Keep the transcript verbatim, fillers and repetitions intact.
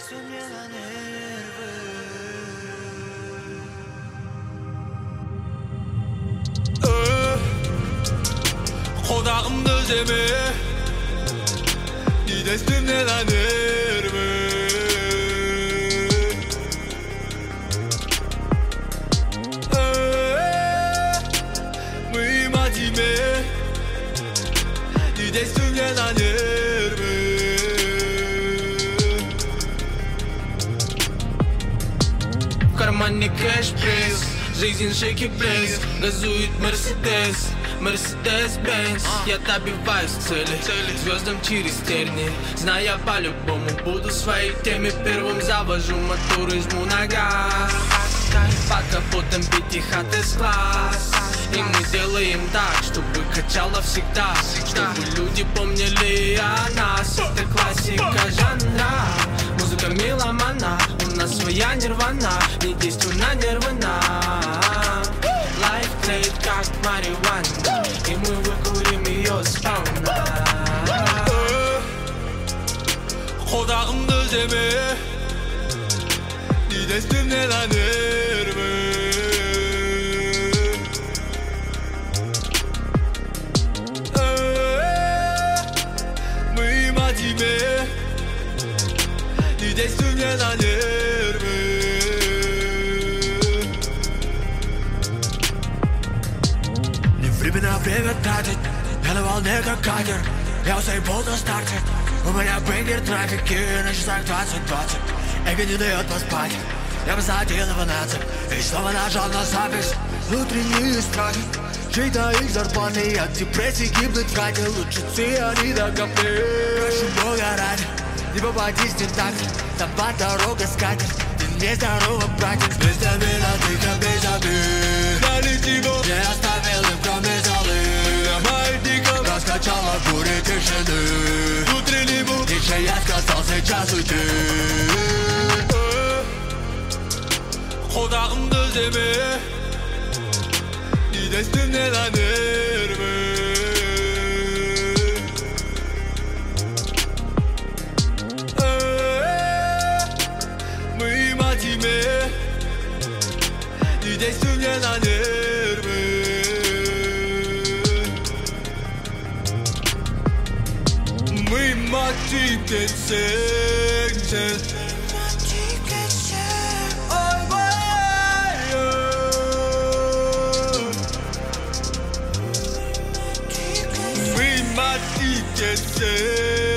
действуй мне на нервы. Құлағымды үземе, не действуй мне на нервы. Мыйыма тиме, не действуй мне на нервы. В кармане кэш-пресс, жизнь шейки-пресс, газует Мерседес, Мерседес-Бенц. Я добиваюсь цели, звездам через терни, зная по-любому буду в своей теме первым. Завожу мотор и жму на газ, под капотом бит их от S-класс. И мы делаем так, чтобы качало всегда, чтобы люди помнили о нас. Это классика жанра, музыка меломана. У нас своя нирвана, не действуй на нервы нам. Лайф тлеет как марихуана, и мы выкурим ее сполна. Құлағымды үземе, не действуй мне на нервы. Мыйыма тиме, не действуй мне на нервы. Не времена время тратить, я на волне как катер. Я усейбол на старте, у меня бенгер трафики на часах двадцать двадцать. Эго не дает поспать, я посадил его на цепь и снова нажал на запись. Внутренние страхи, чей-то их зарплаты, от депрессии гибнуть в хате. Лучше цианида капли. Прошу Бога ради, не попадись в тентакли, там под дорога скатерть. Ты нездорова, братец, вместо меня ты как без обид. Налетимо, не оставил им кроме золы. Маятником раскачала буря тишины. Внутренний мук, тише я сказал сейчас уйти. Құлағымды үземе, не действуй мне на нервы. Мыйыма тиме, не действуй мне на нервы. Мыйыма тиме сексен. Yes,